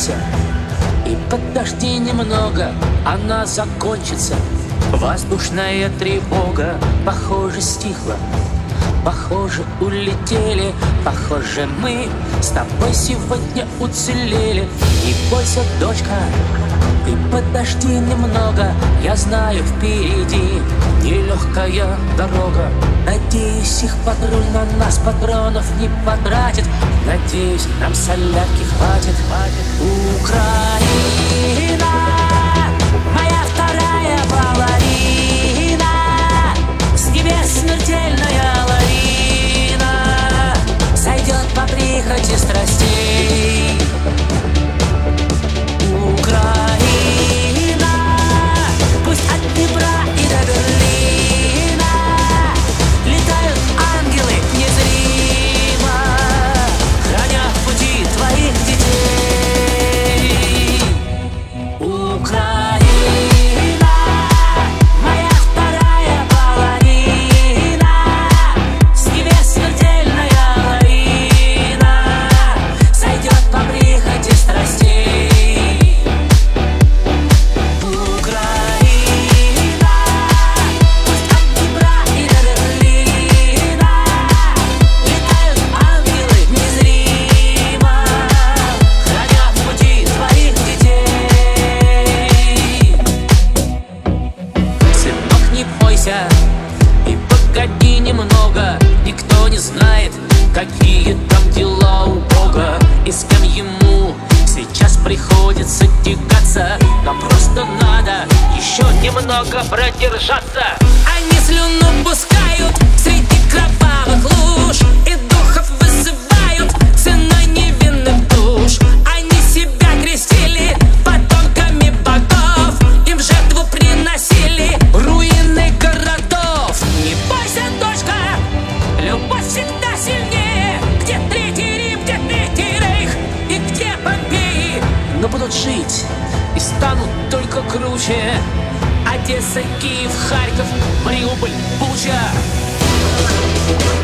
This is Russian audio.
бойся, и подожди немного, она закончится. Воздушная тревога, похоже, стихла. Похоже, улетели, похоже, мы с тобой сегодня уцелели. Не бойся, дочка, ты подожди немного, я знаю, впереди нелегкая дорога. Надеюсь, их патруль на нас патронов не потратит. Надеюсь, нам солярки хватит. Украина, моя вторая половина, с небес смертельная лавина сойдет по прихоти страстей. Украина, пусть от Днепра и до Берлина летают ангелы незримо, храня в пути твоих детей. Украина, моя вторая половина, с небес смертельная лавина сойдет по прихоти страстей. И погоди немного, никто не знает, какие там дела у Бога и с кем ему сейчас приходится тягаться. Нам просто надо еще немного продержаться. Они слюну пускают среди кровавых луж и духов вызывают ценой невинных душ. Они себя крестили потомками богов, им в жертву приносили руины городов. Не бойся, дочка, любовь всегда сильнее. Где Третий Рим, где Третий Рейх и где Помпеи, но будут жить и станут только круче. Одесса, Киев, Харьков, Мариуполь, Буча.